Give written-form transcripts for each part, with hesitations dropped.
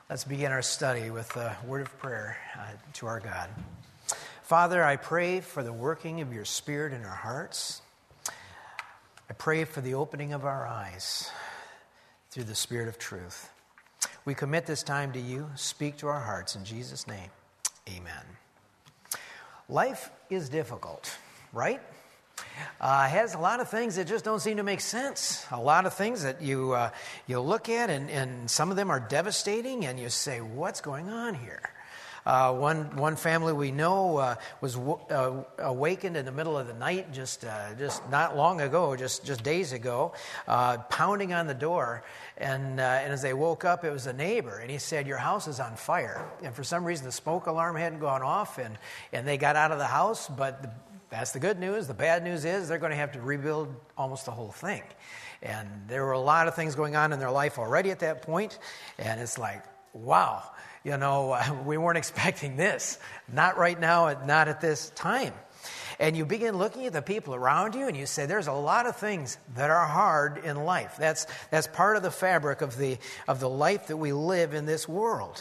Let's begin our study with a word of prayer to our God. Father, I pray for the working of your Spirit in our hearts. I pray for the opening of our eyes through the Spirit of truth. We commit this time to you. Speak to our hearts in Jesus' name. Amen. Life is difficult, right? Has a lot of things that just don't seem to make sense. A lot of things that you look at, and some of them are devastating, and you say, "What's going on here?" One family we know was awakened in the middle of the night, just not long ago, just days ago, pounding on the door, and as they woke up, it was a neighbor, and he said, "Your house is on fire." And for some reason, the smoke alarm hadn't gone off, and they got out of the house, but that's the good news. The bad news is they're going to have to rebuild almost the whole thing. And there were a lot of things going on in their life already at that point. And it's like, wow, we weren't expecting this. Not right now, not at this time. And you begin looking at the people around you and you say, there's a lot of things that are hard in life. That's part of the fabric of the life that we live in this world.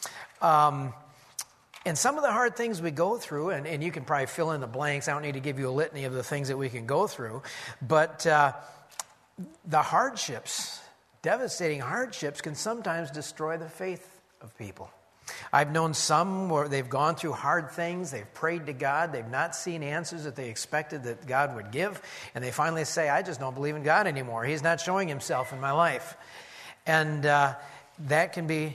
And some of the hard things we go through, and you can probably fill in the blanks. I don't need to give you a litany of the things that we can go through. But the hardships, devastating hardships, can sometimes destroy the faith of people. I've known some where they've gone through hard things. They've prayed to God. They've not seen answers that they expected that God would give. And they finally say, I just don't believe in God anymore. He's not showing himself in my life. And that can be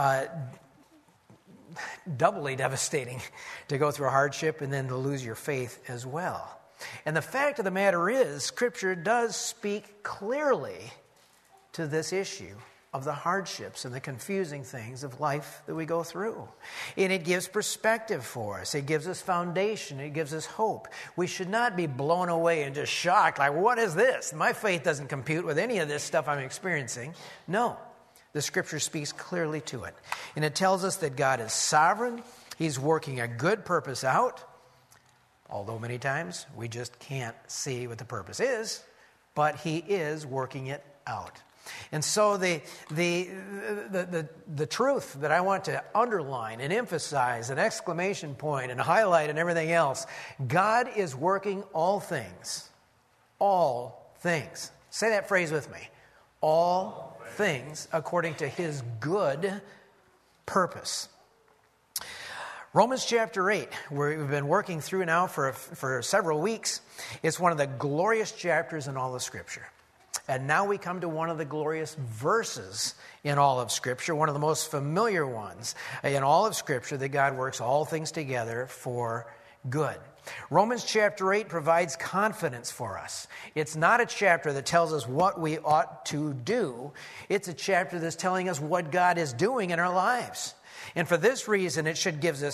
doubly devastating to go through a hardship and then to lose your faith as well. And the fact of the matter is, Scripture does speak clearly to this issue of the hardships and the confusing things of life that we go through. And it gives perspective for us. It gives us foundation. It gives us hope. We should not be blown away and just shocked, like, what is this? My faith doesn't compute with any of this stuff I'm experiencing. No. The Scripture speaks clearly to it. And it tells us that God is sovereign. He's working a good purpose out. Although many times we just can't see what the purpose is. But He is working it out. And so the truth that I want to underline and emphasize, an exclamation point and highlight and everything else, God is working all things. All things. Say that phrase with me. All things according to His good purpose. Romans chapter 8, where we've been working through now for several weeks, it's one of the glorious chapters in all of Scripture. And now we come to one of the glorious verses in all of Scripture, one of the most familiar ones in all of Scripture, that God works all things together for good. Romans chapter 8 provides confidence for us. It's not a chapter that tells us what we ought to do. It's a chapter that's telling us what God is doing in our lives. And for this reason, it should give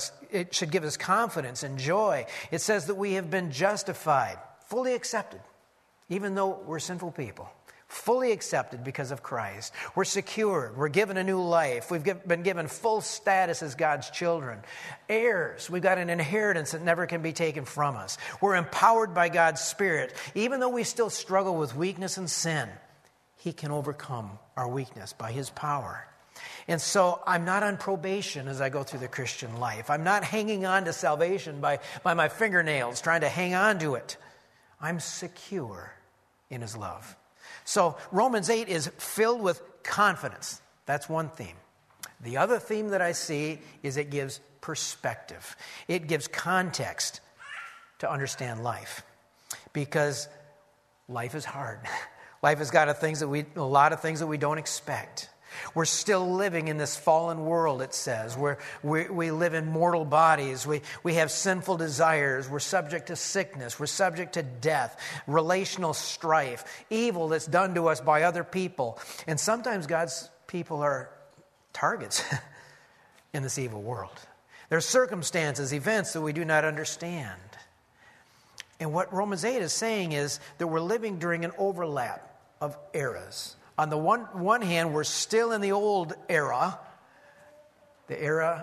us confidence and joy. It says that we have been justified, fully accepted, even though we're sinful people. Fully accepted because of Christ. We're secured. We're given a new life. We've been given full status as God's children. Heirs. We've got an inheritance that never can be taken from us. We're empowered by God's Spirit. Even though we still struggle with weakness and sin, He can overcome our weakness by His power. And so I'm not on probation as I go through the Christian life. I'm not hanging on to salvation by my fingernails, trying to hang on to it. I'm secure in His love. So Romans 8 is filled with confidence. That's one theme. The other theme that I see is it gives perspective. It gives context to understand life. Because life is hard. Life has got a lot of things that we don't expect. We're still living in this fallen world, it says, where we live in mortal bodies. We have sinful desires. We're subject to sickness. We're subject to death, relational strife, evil that's done to us by other people. And sometimes God's people are targets in this evil world. There are circumstances, events that we do not understand. And what Romans 8 is saying is that we're living during an overlap of eras. On the one hand, we're still in the old era, the era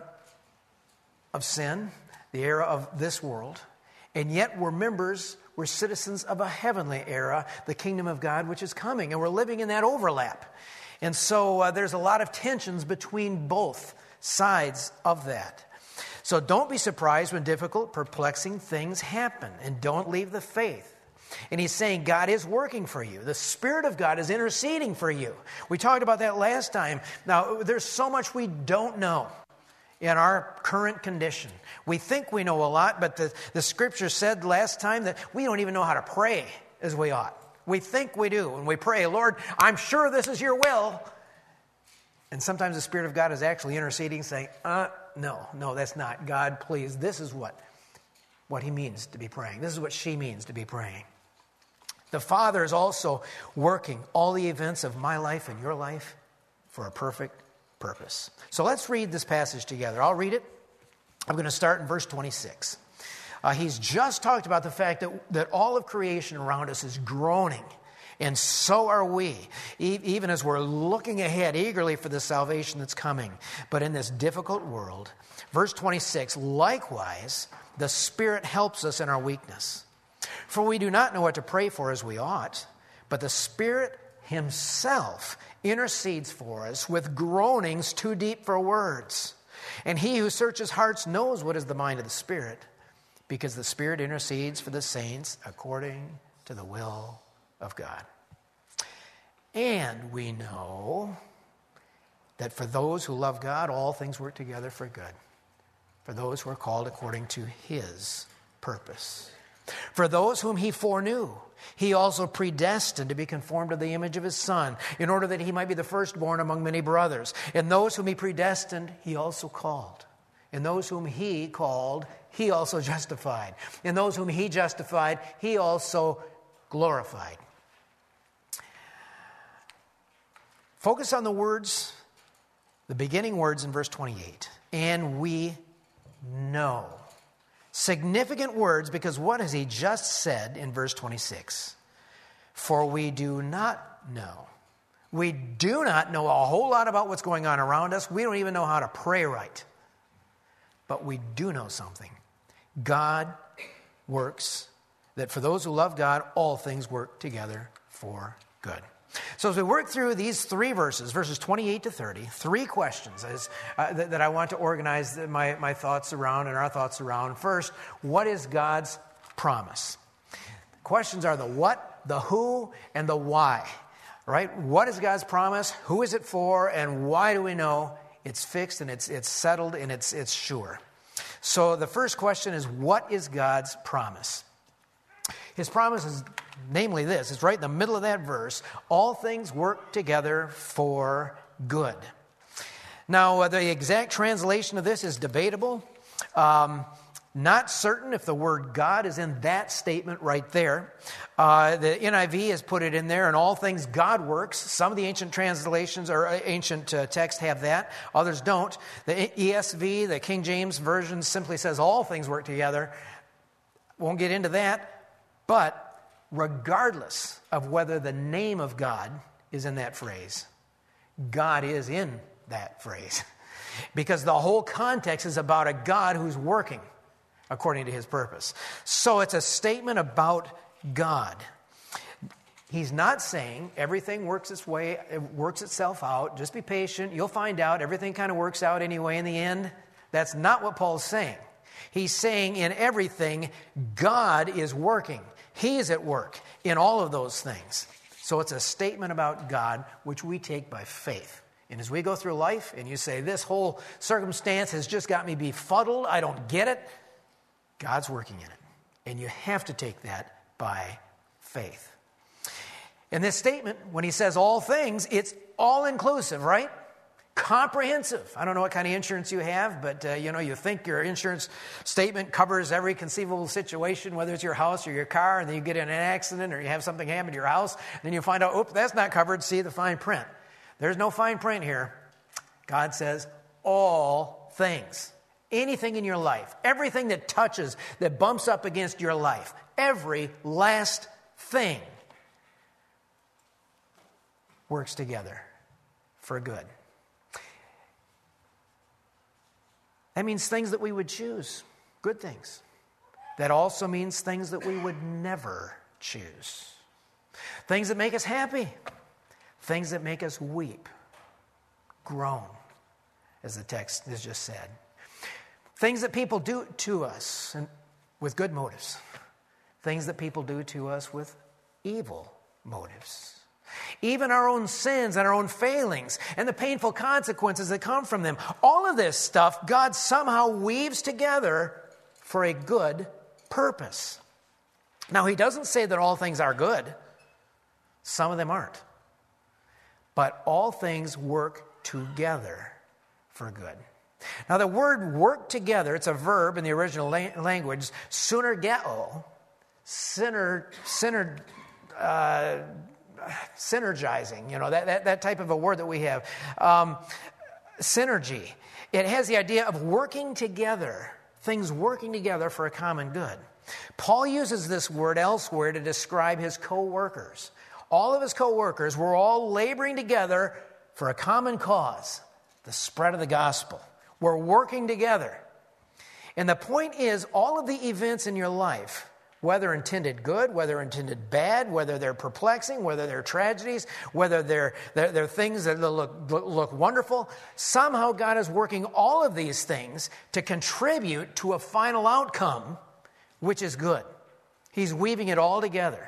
of sin, the era of this world, and yet we're citizens of a heavenly era, the kingdom of God, which is coming, and we're living in that overlap. And so there's a lot of tensions between both sides of that. So don't be surprised when difficult, perplexing things happen, and don't leave the faith. And he's saying God is working for you. The Spirit of God is interceding for you. We talked about that last time. Now, there's so much we don't know in our current condition. We think we know a lot, but the Scripture said last time that we don't even know how to pray as we ought. We think we do. When we pray, Lord, I'm sure this is your will. And sometimes the Spirit of God is actually interceding, saying, no, that's not. God, please, this is what he means to be praying. This is what she means to be praying. The Father is also working all the events of my life and your life for a perfect purpose. So let's read this passage together. I'll read it. I'm going to start in verse 26. He's just talked about the fact that all of creation around us is groaning, and so are we, even as we're looking ahead eagerly for the salvation that's coming. But in this difficult world, verse 26, likewise, the Spirit helps us in our weakness. For we do not know what to pray for as we ought, but the Spirit himself intercedes for us with groanings too deep for words. And he who searches hearts knows what is the mind of the Spirit, because the Spirit intercedes for the saints according to the will of God. And we know that for those who love God, all things work together for good, for those who are called according to his purpose. For those whom he foreknew, he also predestined to be conformed to the image of his Son, in order that he might be the firstborn among many brothers. And those whom he predestined, he also called. And those whom he called, he also justified. And those whom he justified, he also glorified. Focus on the words, the beginning words in verse 28. And we know. Significant words, because what has he just said in verse 26? For we do not know. We do not know a whole lot about what's going on around us. We don't even know how to pray right. But we do know something. God works, that for those who love God, all things work together for good. So as we work through these three verses 28 to 30, three questions that I want to organize my thoughts around and our thoughts around. First, what is God's promise? The questions are the what, the who, and the why. Right? What is God's promise? Who is it for? And why do we know it's fixed and it's settled and it's sure? So the first question is, what is God's promise? His promise is namely this. It's right in the middle of that verse. All things work together for good. Now, the exact translation of this is debatable. Not certain if the word God is in that statement right there. The NIV has put it in there, and all things God works. Some of the ancient translations or ancient texts have that. Others don't. The ESV, the King James Version, simply says all things work together. Won't get into that. But regardless of whether the name of God is in that phrase, God is in that phrase. Because the whole context is about a God who's working according to his purpose. So it's a statement about God. He's not saying everything works its way, it works itself out. Just be patient. You'll find out. Everything kind of works out anyway in the end. That's not what Paul's saying. He's saying in everything, God is working. He is at work in all of those things. So it's a statement about God, which we take by faith. And as we go through life and you say, this whole circumstance has just got me befuddled, I don't get it, God's working in it. And you have to take that by faith. In this statement, when he says all things, it's all-inclusive, right? Comprehensive. I don't know what kind of insurance you have, but you think your insurance statement covers every conceivable situation, whether it's your house or your car, and then you get in an accident or you have something happen to your house, and then you find out, oops, that's not covered. See the fine print. There's no fine print here. God says all things. Anything in your life, everything that touches, that bumps up against your life, every last thing works together for good. That means things that we would choose, good things. That also means things that we would never choose. Things that make us happy. things that make us weep, groan, as the text has just said. Things that people do to us and with good motives. Things that people do to us with evil motives. Even our own sins and our own failings and the painful consequences that come from them. All of this stuff God somehow weaves together for a good purpose. Now, he doesn't say that all things are good. Some of them aren't. But all things work together for good. Now, the word work together, it's a verb in the original language, synergeo, synergizing, that type of a word that we have. Synergy. It has the idea of working together, things working together for a common good. Paul uses this word elsewhere to describe his co-workers. All of his co-workers were all laboring together for a common cause, the spread of the gospel. We're working together. And the point is, all of the events in your life, whether intended good, whether intended bad, whether they're perplexing, whether they're tragedies, whether they're things that look wonderful, somehow God is working all of these things to contribute to a final outcome, which is good. He's weaving it all together.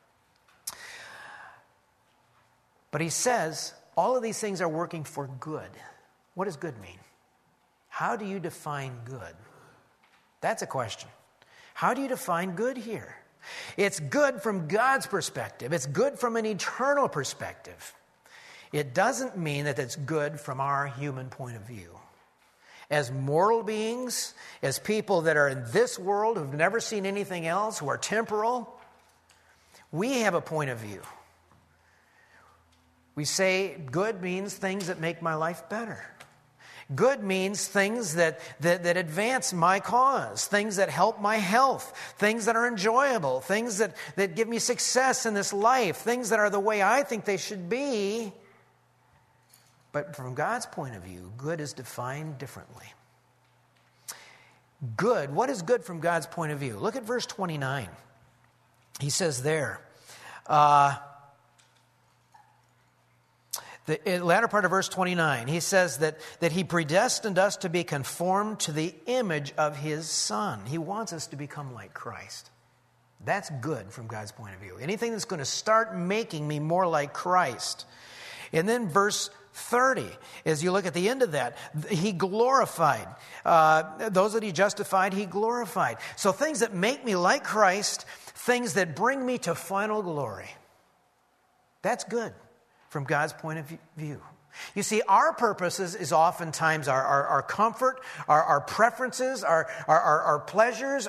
But he says all of these things are working for good. What does good mean? How do you define good? That's a question. How do you define good here? It's good from God's perspective. It's good from an eternal perspective. It doesn't mean that it's good from our human point of view. As mortal beings, as people that are in this world who've never seen anything else, who are temporal, we have a point of view. We say good means things that make my life better. Good means things that advance my cause, things that help my health, things that are enjoyable, things that give me success in this life, things that are the way I think they should be. But from God's point of view, good is defined differently. Good, what is good from God's point of view? Look at verse 29. He says there, the latter part of verse 29, he says that he predestined us to be conformed to the image of his Son. He wants us to become like Christ. That's good from God's point of view. Anything that's going to start making me more like Christ. And then verse 30, as you look at the end of that, he glorified. Those that he justified, he glorified. So things that make me like Christ, things that bring me to final glory. That's good from God's point of view. You see, our purposes is oftentimes our comfort, our preferences, our pleasures,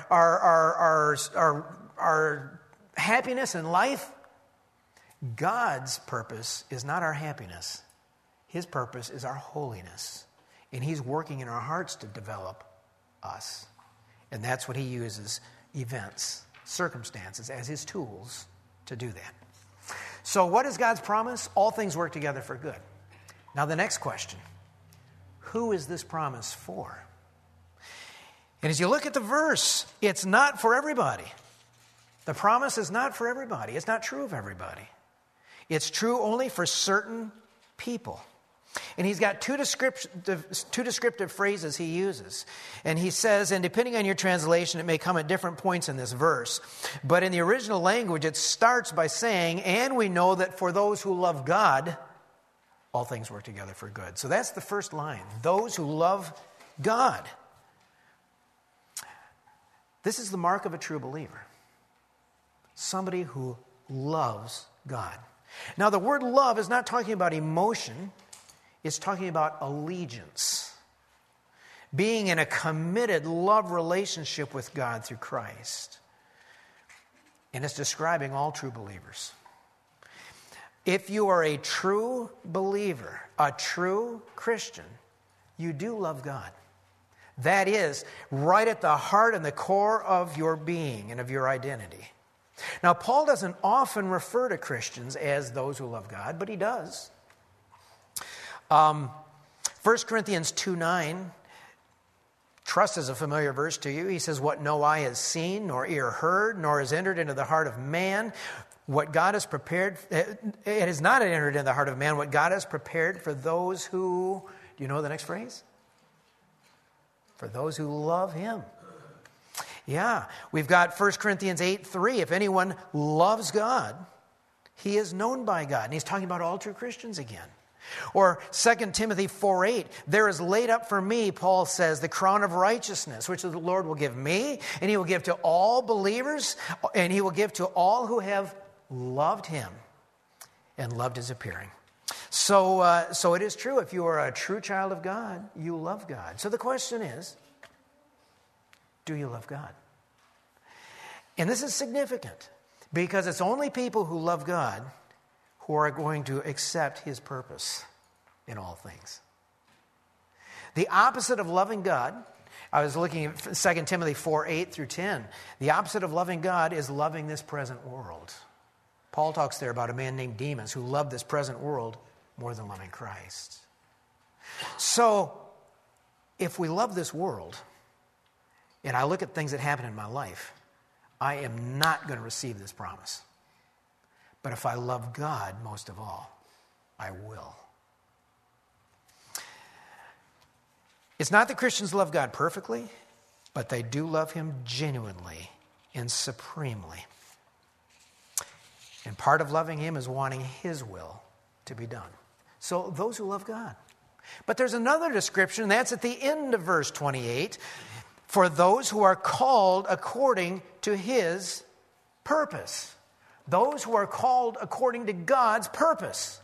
our happiness in life. God's purpose is not our happiness. His purpose is our holiness. And he's working in our hearts to develop us. And that's what he uses events, circumstances as his tools to do that. So what is God's promise? All things work together for good. Now the next question, who is this promise for? And as you look at the verse, it's not for everybody. The promise is not for everybody. It's not true of everybody. It's true only for certain people. And he's got two descriptive phrases he uses. And he says, and depending on your translation, it may come at different points in this verse. But in the original language, it starts by saying, and we know that for those who love God, all things work together for good. So that's the first line. Those who love God. This is the mark of a true believer. Somebody who loves God. Now, the word love is not talking about emotion. It's talking about allegiance. Being in a committed love relationship with God through Christ. And it's describing all true believers. If you are a true believer, a true Christian, you do love God. That is right at the heart and the core of your being and of your identity. Now, Paul doesn't often refer to Christians as those who love God, but he does. 1 Corinthians 2:9, trust is a familiar verse to you. He says, what no eye has seen, nor ear heard, nor has entered into the heart of man, what God has prepared, it has not entered into the heart of man, what God has prepared for those who, do you know the next phrase? For those who love him. Yeah, we've got 1 Corinthians 8:3. If anyone loves God, he is known by God. And he's talking about all true Christians again. Or 2 Timothy 4:8. There is laid up for me, Paul says, the crown of righteousness, which the Lord will give me, and he will give to all believers, and he will give to all who have loved him and loved his appearing. So it is true. If you are a true child of God, you love God. So the question is, do you love God? And this is significant because it's only people who love God who are going to accept his purpose in all things. The opposite of loving God, I was looking at 2 Timothy 4:8 through 10. The opposite of loving God is loving this present world. Paul talks there about a man named Demas who loved this present world more than loving Christ. So, if we love this world, and I look at things that happen in my life, I am not going to receive this promise. But if I love God most of all, I will. It's not that Christians love God perfectly, but they do love him genuinely and supremely. And part of loving him is wanting his will to be done. So those who love God. But there's another description, that's at the end of verse 28. For those who are called according to his purpose. Those who are called according to God's purpose.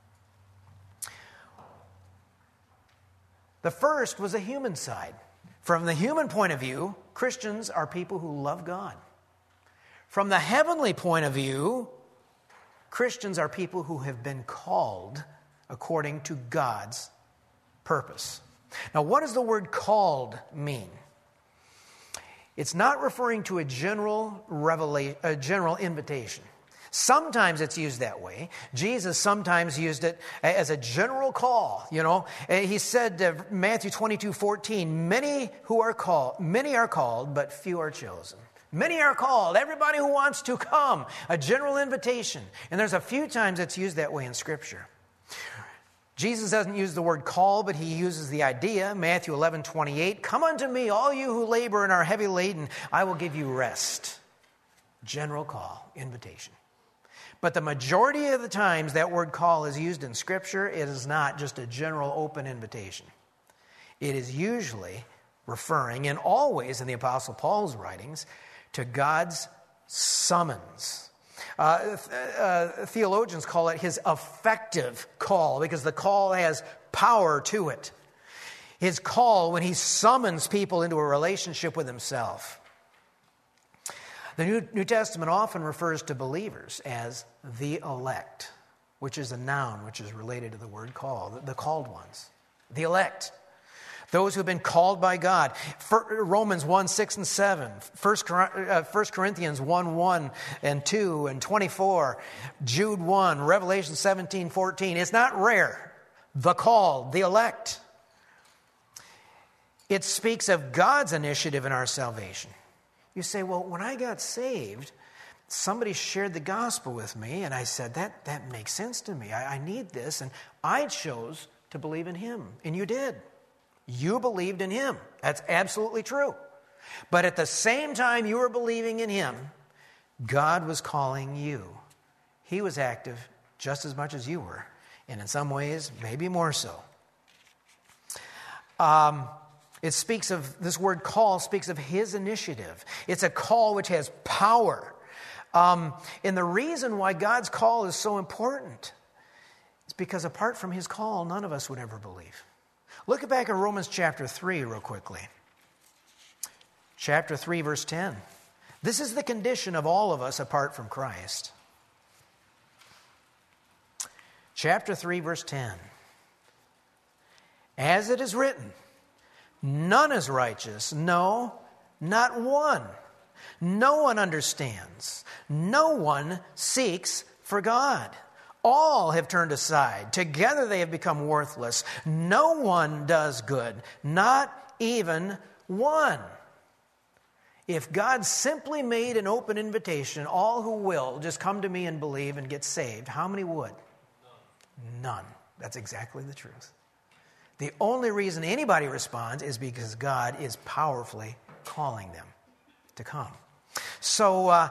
The first was a human side. From the human point of view, Christians are people who love God. From the heavenly point of view, Christians are people who have been called according to God's purpose. Now, what does the word called mean? It's not referring to a general invitation. Sometimes it's used that way. Jesus sometimes used it as a general call. You know, he said, Matthew 22:14, many are called, but few are chosen. Many are called, everybody who wants to come, a general invitation. And there's a few times it's used that way in Scripture. Jesus doesn't use the word call, but he uses the idea. Matthew 11:28, come unto me, all you who labor and are heavy laden, I will give you rest. General call, invitation. But the majority of the times that word call is used in Scripture, it is not just a general open invitation. It is usually referring, and always in the Apostle Paul's writings, to God's summons. Theologians call it his effective call because the call has power to it. His call when he summons people into a relationship with himself. The New Testament often refers to believers as the elect, which is a noun which is related to the word call, the called ones. The elect. Those who have been called by God. Romans 1:6 and 7. 1 Corinthians 1:1 and 2 and 24. Jude 1. Revelation 17:14. It's not rare. The called, the elect. It speaks of God's initiative in our salvation. You say, well, when I got saved, somebody shared the gospel with me, and I said, that makes sense to me. I need this, and I chose to believe in him. And you did. You believed in him. That's absolutely true. But at the same time you were believing in him, God was calling you. He was active just as much as you were, and in some ways, maybe more so. This word call speaks of his initiative. It's a call which has power. And the reason why God's call is so important is because apart from his call, none of us would ever believe. Look back at Romans chapter 3 real quickly. Chapter 3, verse 10. This is the condition of all of us apart from Christ. Chapter 3, verse 10. As it is written, none is righteous, no, not one. No one understands. No one seeks for God. All have turned aside. Together they have become worthless. No one does good, not even one. If God simply made an open invitation, all who will just come to me and believe and get saved, how many would? None. That's exactly the truth. The only reason anybody responds is because God is powerfully calling them to come. So,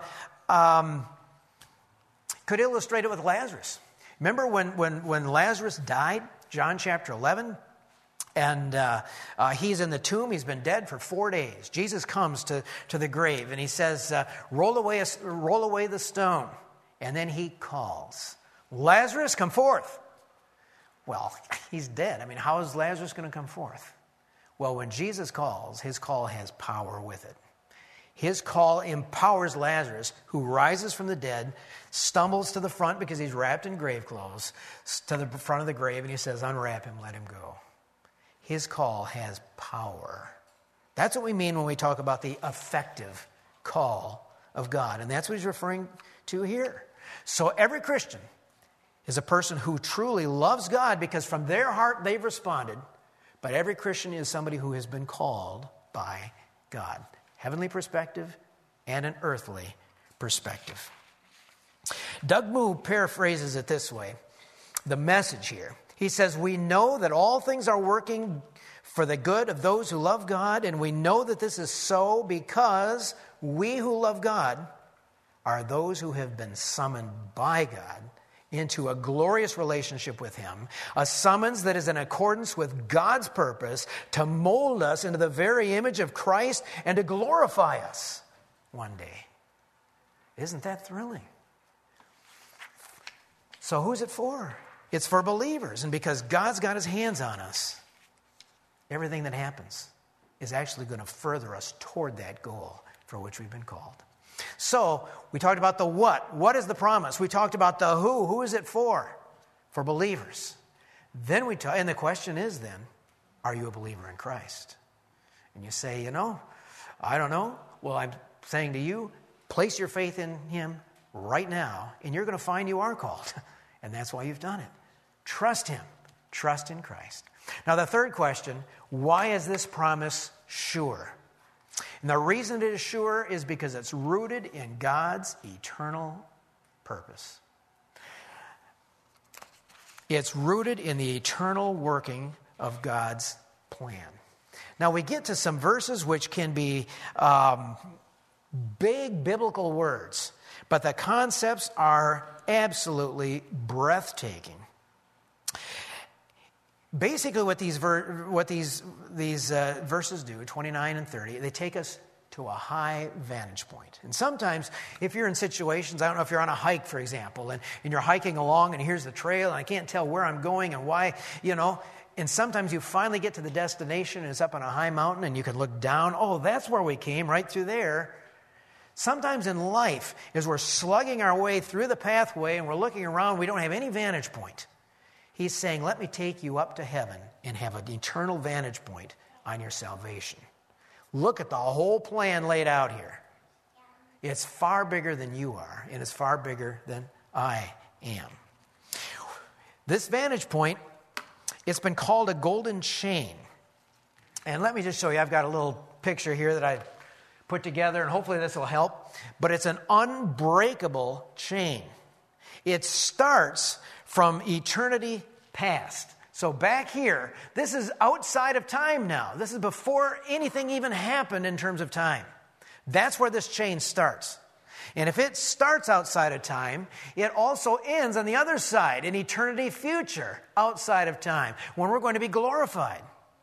could illustrate it with Lazarus. Remember when Lazarus died, John chapter 11? And he's in the tomb. He's been dead for 4 days. Jesus comes to the grave and he says, roll away the stone. And then he calls, Lazarus, come forth. Well, he's dead. I mean, how is Lazarus going to come forth? Well, when Jesus calls, his call has power with it. His call empowers Lazarus, who rises from the dead, stumbles to the front because he's wrapped in grave clothes, to the front of the grave, and he says, unwrap him, let him go. His call has power. That's what we mean when we talk about the effective call of God. And that's what he's referring to here. So every Christian is a person who truly loves God because from their heart they've responded. But every Christian is somebody who has been called by God. Heavenly perspective and an earthly perspective. Doug Moo paraphrases it this way, the message here. He says, we know that all things are working for the good of those who love God, and we know that this is so because we who love God are those who have been summoned by God into a glorious relationship with Him, a summons that is in accordance with God's purpose to mold us into the very image of Christ and to glorify us one day. Isn't that thrilling? So who's it for? It's for believers. And because God's got His hands on us, everything that happens is actually going to further us toward that goal for which we've been called. So, we talked about the what. What is the promise? We talked about the who. Who is it for? For believers. Then and the question is then, are you a believer in Christ? And you say, I don't know. Well, I'm saying to you, place your faith in Him right now, and you're going to find you are called. And that's why you've done it. Trust Him. Trust in Christ. Now, the third question, why is this promise sure? And the reason it is sure is because it's rooted in God's eternal purpose. It's rooted in the eternal working of God's plan. Now we get to some verses which can be big biblical words, but the concepts are absolutely breathtaking. Basically, what these verses do, 29 and 30, they take us to a high vantage point. And sometimes, if you're in situations, I don't know if you're on a hike, for example, and you're hiking along, and here's the trail, and I can't tell where I'm going and why, and sometimes you finally get to the destination, and it's up on a high mountain, and you can look down, oh, that's where we came, right through there. Sometimes in life, as we're slugging our way through the pathway, and we're looking around, we don't have any vantage point. He's saying, let me take you up to heaven and have an eternal vantage point on your salvation. Look at the whole plan laid out here. It's far bigger than you are, and it's far bigger than I am. This vantage point, it's been called a golden chain. And let me just show you, I've got a little picture here that I put together, and hopefully this will help. But it's an unbreakable chain. It starts from eternity past. So back here, this is outside of time now. This is before anything even happened in terms of time. That's where this chain starts. And if it starts outside of time, it also ends on the other side, in eternity future, outside of time, when we're going to be glorified.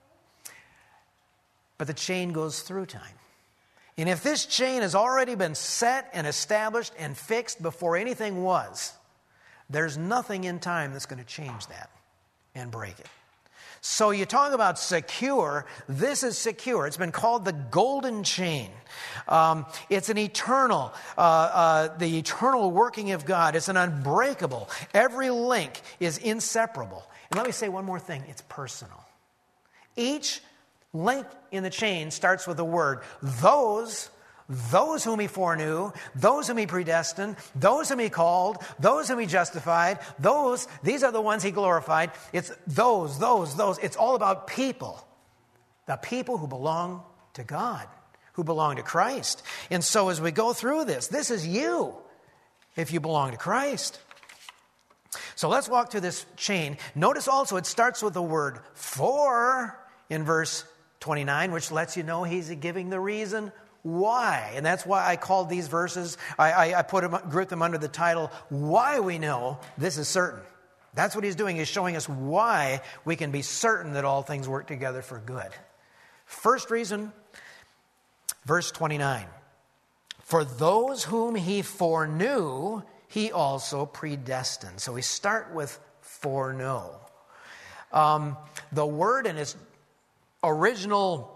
But the chain goes through time. And if this chain has already been set and established and fixed before anything was, there's nothing in time that's going to change that and break it. So you talk about secure. This is secure. It's been called the golden chain. It's an eternal, the eternal working of God. It's an unbreakable. Every link is inseparable. And let me say one more thing. It's personal. Each link in the chain starts with the word those whom He foreknew, those whom He predestined, those whom He called, those whom He justified, these are the ones He glorified. It's those. It's all about people. The people who belong to God, who belong to Christ. And so as we go through this is you if you belong to Christ. So let's walk through this chain. Notice also it starts with the word for in verse 29, which lets you know he's giving the reason why. And that's why I called these verses, I grouped them under the title, Why We Know This Is Certain. That's what he's doing. He's showing us why we can be certain that all things work together for good. First reason, verse 29. For those whom he foreknew, he also predestined. So we start with foreknow. The word in its original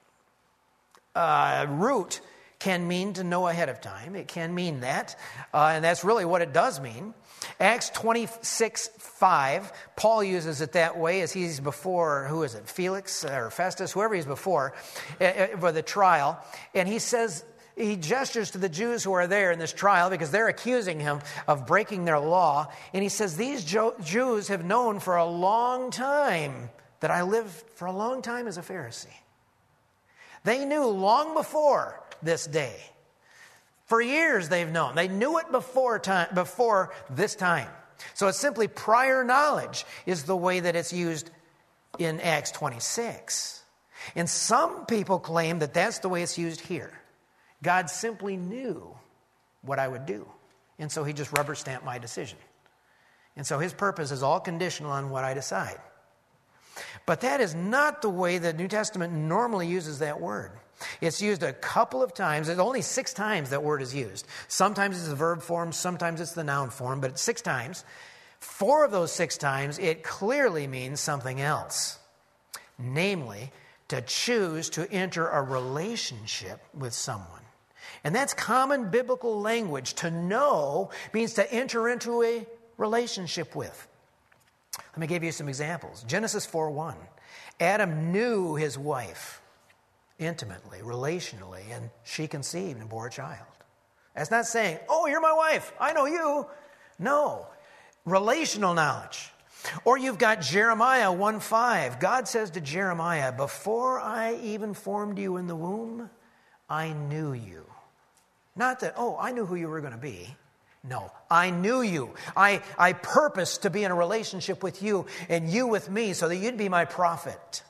root can mean to know ahead of time. It can mean that. And that's really what it does mean. Acts 26:5, Paul uses it that way as he's before, who is it, Felix or Festus, whoever he's before, for the trial. And he says, he gestures to the Jews who are there in this trial because they're accusing him of breaking their law. And he says, these Jews have known for a long time that I lived for a long time as a Pharisee. They knew long before this day. For years they've known. They knew it before this time. So it's simply prior knowledge is the way that it's used in Acts 26. And some people claim that that's the way it's used here. God simply knew what I would do. And so he just rubber stamped my decision. And so his purpose is all conditional on what I decide. But that is not the way the New Testament normally uses that word. It's used a couple of times. There's only 6 times that word is used. Sometimes it's the verb form, sometimes it's the noun form, but it's 6 times. 4 of those 6 times, it clearly means something else. Namely, to choose to enter a relationship with someone. And that's common biblical language. To know means to enter into a relationship with. Let me give you some examples. Genesis 4:1. Adam knew his wife intimately, relationally, and she conceived and bore a child. That's not saying, oh, you're my wife, I know you. No, relational knowledge. Or you've got Jeremiah 1:5. God says to Jeremiah, before I even formed you in the womb, I knew you. Not that, oh, I knew who you were going to be. No, I knew you. I purposed to be in a relationship with you and you with me so that you'd be my prophet.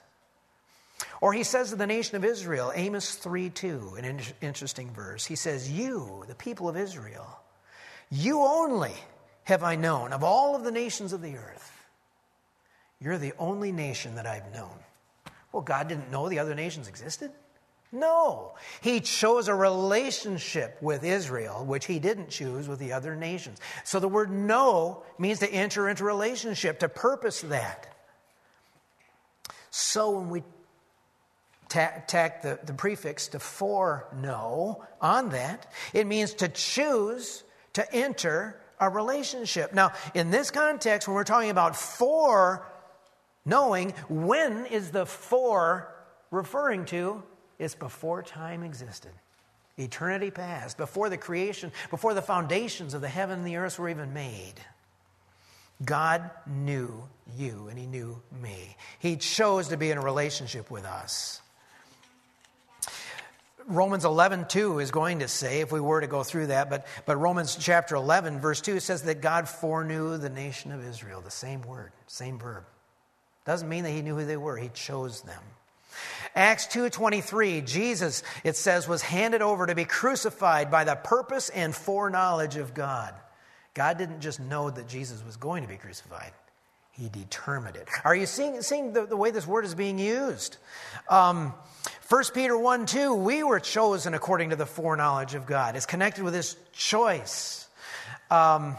Or he says to the nation of Israel, Amos 3:2, an interesting verse. He says, you, the people of Israel, you only have I known of all of the nations of the earth. You're the only nation that I've known. Well, God didn't know the other nations existed? No. He chose a relationship with Israel, which he didn't choose with the other nations. So the word know means to enter into a relationship, to purpose that. So when we tack the prefix to foreknow on that, it means to choose to enter a relationship. Now, in this context, when we're talking about foreknowing, when is the fore referring to? It's before time existed. Eternity past, before the creation, before the foundations of the heaven and the earth were even made. God knew you and he knew me. He chose to be in a relationship with us. Romans 11:2 is going to say, if we were to go through that, but Romans chapter 11, verse 2 says that God foreknew the nation of Israel. The same word, same verb. Doesn't mean that he knew who they were. He chose them. Acts 2:23, Jesus, it says, was handed over to be crucified by the purpose and foreknowledge of God. God didn't just know that Jesus was going to be crucified. He determined it. Are you seeing the way this word is being used? 1 Peter 1:2, we were chosen according to the foreknowledge of God. It's connected with his choice. So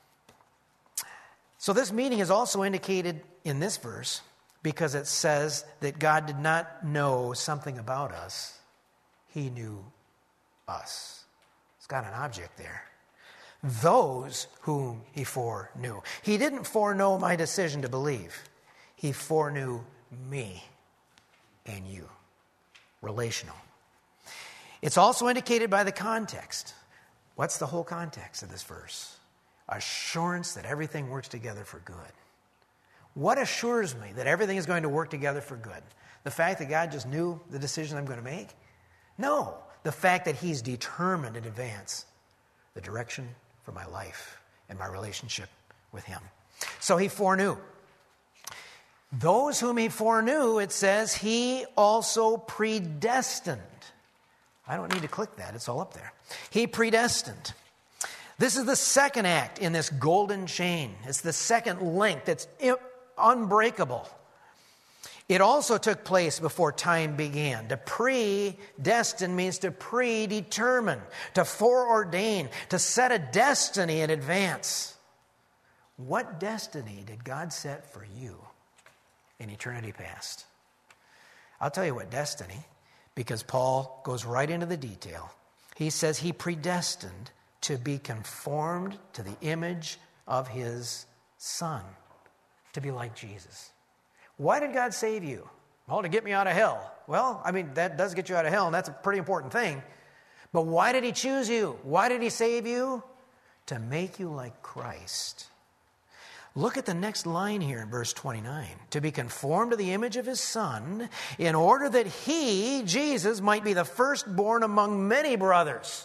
this meaning is also indicated in this verse, because it says that God did not know something about us. He knew us. It's got an object there. Those whom he foreknew. He didn't foreknow my decision to believe. He foreknew me and you. Relational. It's also indicated by the context. What's the whole context of this verse? Assurance that everything works together for good. What assures me that everything is going to work together for good? The fact that God just knew the decision I'm going to make? No, the fact that he's determined in advance the direction for my life and my relationship with him. So he foreknew. Those whom he foreknew, it says, he also predestined. I don't need to click that. It's all up there. He predestined. This is the second act in this golden chain. It's the second link that's unbreakable. It also took place before time began. To predestine means to predetermine, to foreordain, to set a destiny in advance. What destiny did God set for you in eternity past? I'll tell you what destiny, because Paul goes right into the detail. He says he predestined to be conformed to the image of his Son, to be like Jesus. Why did God save you? Well, to get me out of hell. Well, I mean, that does get you out of hell, and that's a pretty important thing. But why did he choose you? Why did he save you? To make you like Christ. Look at the next line here in verse 29. To be conformed to the image of his Son, in order that he, Jesus, might be the firstborn among many brothers.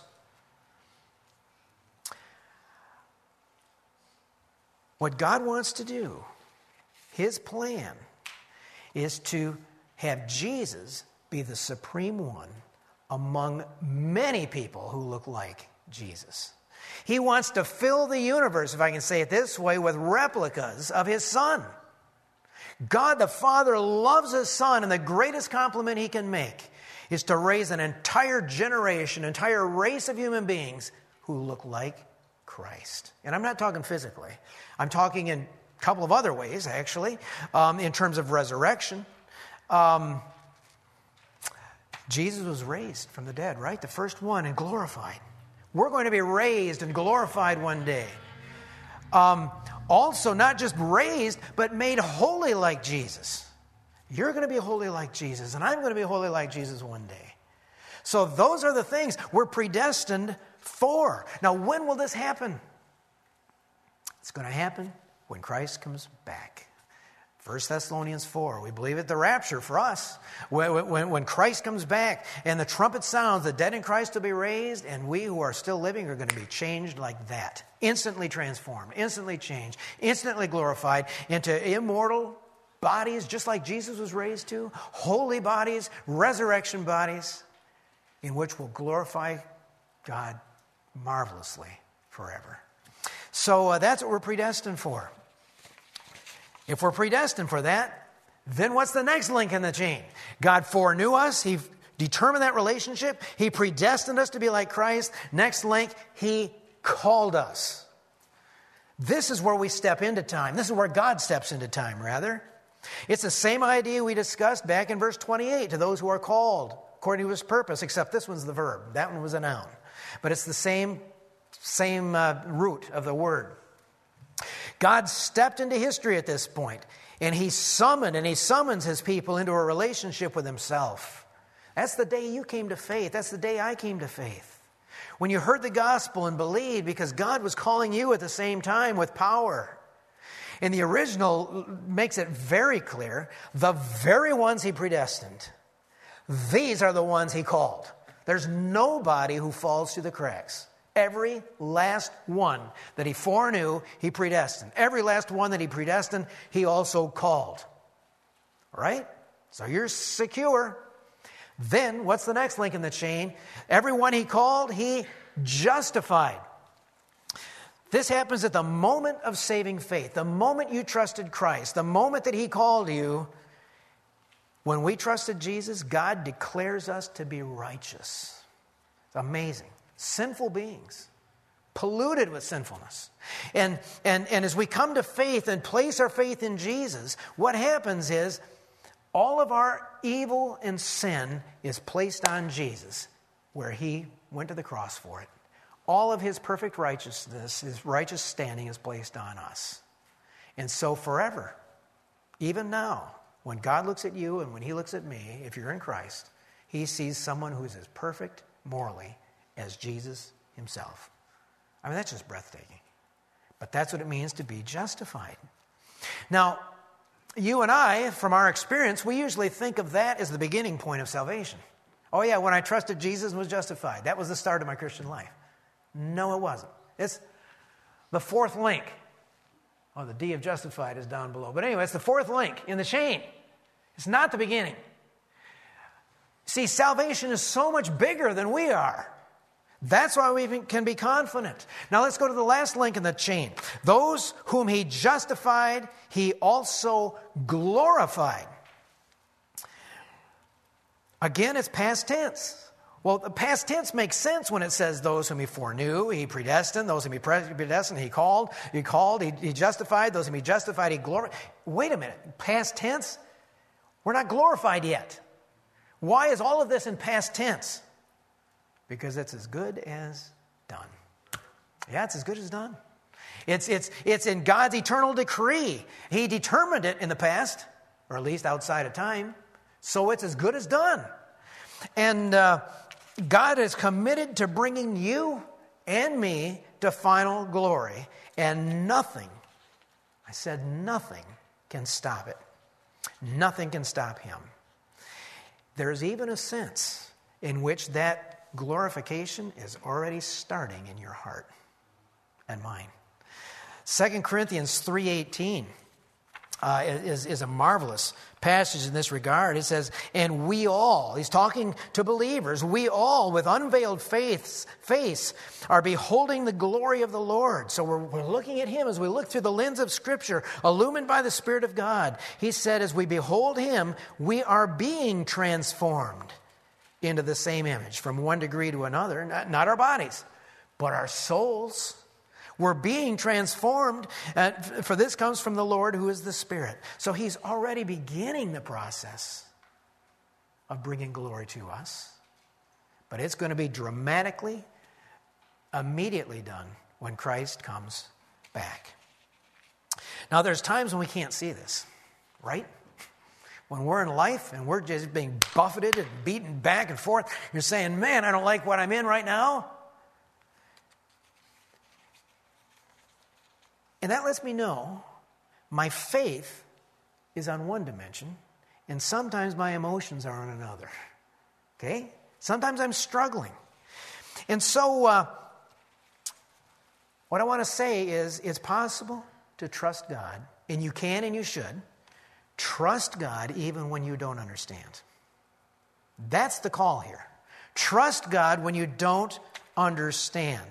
What God wants to do, his plan, is to have Jesus be the supreme one among many people who look like Jesus. He wants to fill the universe, if I can say it this way, with replicas of his Son. God the Father loves his Son, and the greatest compliment he can make is to raise an entire generation, entire race of human beings who look like Christ. And I'm not talking physically. I'm talking in a couple of other ways, actually, in terms of resurrection. Jesus was raised from the dead, right? The first one, and glorified. We're going to be raised and glorified one day. Also, not just raised, but made holy like Jesus. You're going to be holy like Jesus, and I'm going to be holy like Jesus one day. So those are the things we're predestined for. Now, when will this happen? It's going to happen when Christ comes back. 1 Thessalonians 4, we believe at the rapture for us. When Christ comes back and the trumpet sounds, the dead in Christ will be raised, and we who are still living are going to be changed like that. Instantly transformed, instantly changed, instantly glorified into immortal bodies, just like Jesus was raised to, holy bodies, resurrection bodies, in which we'll glorify God marvelously forever. So that's what we're predestined for. If we're predestined for that, then what's the next link in the chain? God foreknew us. He determined that relationship. He predestined us to be like Christ. Next link, he called us. This is where we step into time. This is where God steps into time, rather. It's the same idea we discussed back in verse 28, to those who are called according to his purpose, except this one's the verb. That one was a noun. But it's the same root of the word. God stepped into history at this point, and he summons his people into a relationship with himself. That's the day you came to faith. That's the day I came to faith. When you heard the gospel and believed, because God was calling you at the same time with power. And the original makes it very clear, the very ones he predestined, these are the ones he called. There's nobody who falls through the cracks. Every last one that he foreknew, he predestined. Every last one that he predestined, he also called. All right? So you're secure. Then, what's the next link in the chain? Everyone he called, he justified. This happens at the moment of saving faith. The moment you trusted Christ, the moment that he called you. When we trusted Jesus, God declares us to be righteous. It's amazing. Sinful beings, polluted with sinfulness. And as we come to faith and place our faith in Jesus, what happens is all of our evil and sin is placed on Jesus, where he went to the cross for it. All of his perfect righteousness, his righteous standing is placed on us. And so forever, even now, when God looks at you and when he looks at me, if you're in Christ, he sees someone who's as perfect morally as Jesus himself. I mean, that's just breathtaking. But that's what it means to be justified. Now, you and I, from our experience, we usually think of that as the beginning point of salvation. Oh yeah, when I trusted Jesus and was justified. That was the start of my Christian life. No, it wasn't. It's the fourth link. Oh, the D of justified is down below. But anyway, it's the fourth link in the chain. It's not the beginning. See, salvation is so much bigger than we are. That's why we can be confident. Now let's go to the last link in the chain. Those whom he justified, he also glorified. Again, it's past tense. Well, the past tense makes sense when it says those whom he foreknew, he predestined. Those whom he predestined, he called, he justified. Those whom he justified, he glorified. Wait a minute, past tense? We're not glorified yet. Why is all of this in past tense? Because it's as good as done. Yeah, it's as good as done. It's in God's eternal decree. He determined it in the past, or at least outside of time. So it's as good as done. And God is committed to bringing you and me to final glory. And nothing, I said nothing, can stop it. Nothing can stop him. There's even a sense in which that glorification is already starting in your heart and mine. 2 Corinthians 3:18 is a marvelous passage in this regard. It says, and we all, he's talking to believers, we all with unveiled face are beholding the glory of the Lord. So we're looking at him as we look through the lens of Scripture, illumined by the Spirit of God. He said, as we behold him, we are being transformed into the same image from one degree to another, not our bodies, but our souls. We're being transformed, for this comes from the Lord who is the Spirit. So he's already beginning the process of bringing glory to us. But it's going to be dramatically, immediately done when Christ comes back. Now there's times when we can't see this, right? When we're in life and we're just being buffeted and beaten back and forth, you're saying, man, I don't like what I'm in right now. And that lets me know my faith is on one dimension, and sometimes my emotions are on another. Okay? Sometimes I'm struggling. And so what I want to say is it's possible to trust God, and you can and you should. Trust God even when you don't understand. That's the call here. Trust God when you don't understand.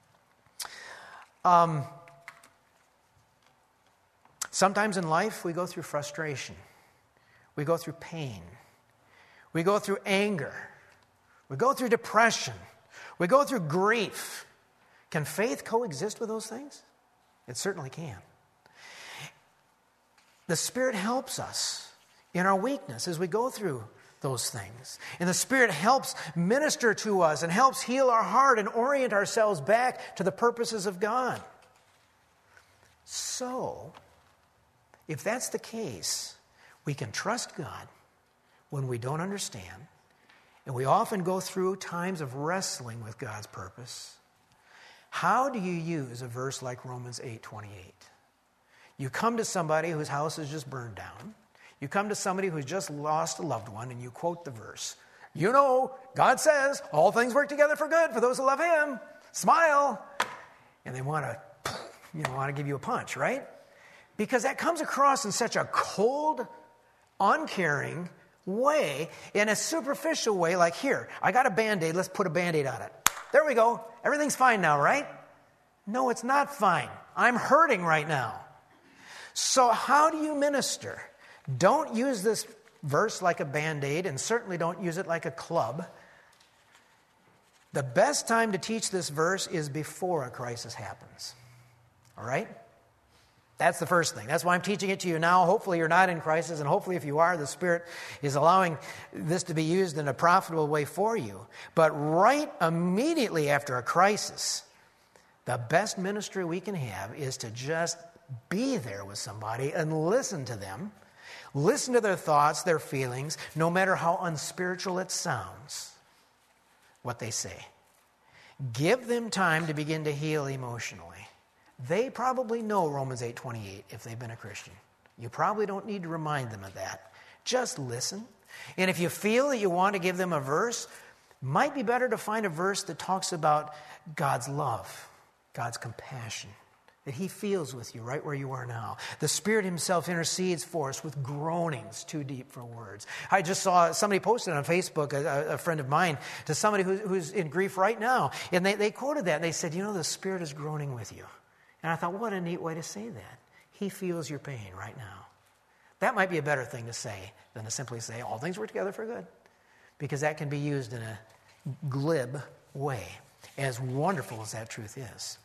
Sometimes in life, we go through frustration. We go through pain. We go through anger. We go through depression. We go through grief. Can faith coexist with those things? It certainly can. The Spirit helps us in our weakness as we go through those things. And the Spirit helps minister to us and helps heal our heart and orient ourselves back to the purposes of God. So, if that's the case, we can trust God when we don't understand, and we often go through times of wrestling with God's purpose. How do you use a verse like Romans 8:28? You come to somebody whose house is just burned down. You come to somebody who's just lost a loved one, and you quote the verse. You know, God says, all things work together for good for those who love him. Smile. And they want to give you a punch, right? Because that comes across in such a cold, uncaring way, in a superficial way, like, here, I got a Band-Aid, let's put a Band-Aid on it. There we go. Everything's fine now, right? No, it's not fine. I'm hurting right now. So how do you minister? Don't use this verse like a Band-Aid, and certainly don't use it like a club. The best time to teach this verse is before a crisis happens. All right? That's the first thing. That's why I'm teaching it to you now. Hopefully you're not in crisis, and hopefully if you are, the Spirit is allowing this to be used in a profitable way for you. But right immediately after a crisis, the best ministry we can have is to just be there with somebody and listen to them. Listen to their thoughts, their feelings, no matter how unspiritual it sounds, what they say. Give them time to begin to heal emotionally. They probably know Romans 8:28 if they've been a Christian. You probably don't need to remind them of that. Just listen. And if you feel that you want to give them a verse, might be better to find a verse that talks about God's love, God's compassion, that he feels with you right where you are now. The Spirit himself intercedes for us with groanings too deep for words. I just saw somebody posted on Facebook, a friend of mine, to somebody who's in grief right now. And they quoted that and they said, the Spirit is groaning with you. And I thought, what a neat way to say that. He feels your pain right now. That might be a better thing to say than to simply say, all things work together for good. Because that can be used in a glib way, as wonderful as that truth is.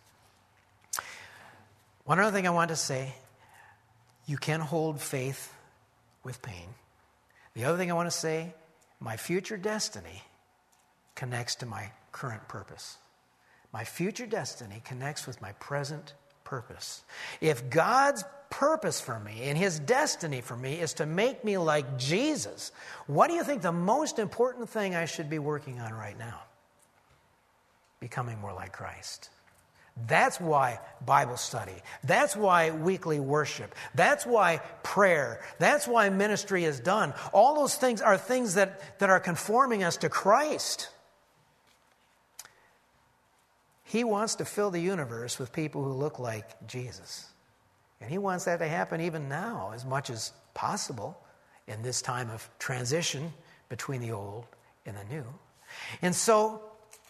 One other thing I want to say, you can hold faith with pain. The other thing I want to say, my future destiny connects to my current purpose. My future destiny connects with my present purpose. If God's purpose for me and his destiny for me is to make me like Jesus, what do you think the most important thing I should be working on right now? Becoming more like Christ. That's why Bible study. That's why weekly worship. That's why prayer. That's why ministry is done. All those things are things that are conforming us to Christ. He wants to fill the universe with people who look like Jesus. And he wants that to happen even now as much as possible in this time of transition between the old and the new. And so,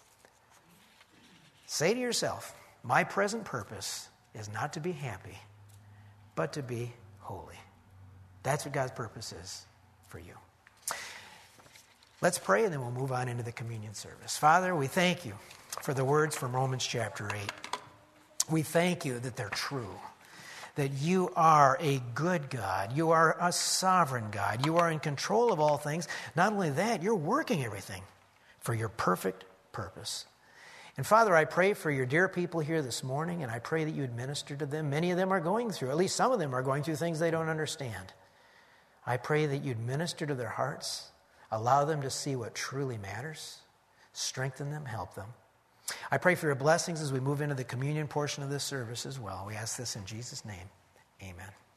say to yourself, my present purpose is not to be happy, but to be holy. That's what God's purpose is for you. Let's pray and then we'll move on into the communion service. Father, we thank you for the words from Romans chapter 8. We thank you that they're true, that you are a good God. You are a sovereign God. You are in control of all things. Not only that, you're working everything for your perfect purpose. And Father, I pray for your dear people here this morning, and I pray that you would minister to them. Many of them are going through, at least some of them are going through things they don't understand. I pray that you'd minister to their hearts, allow them to see what truly matters, strengthen them, help them. I pray for your blessings as we move into the communion portion of this service as well. We ask this in Jesus' name. Amen.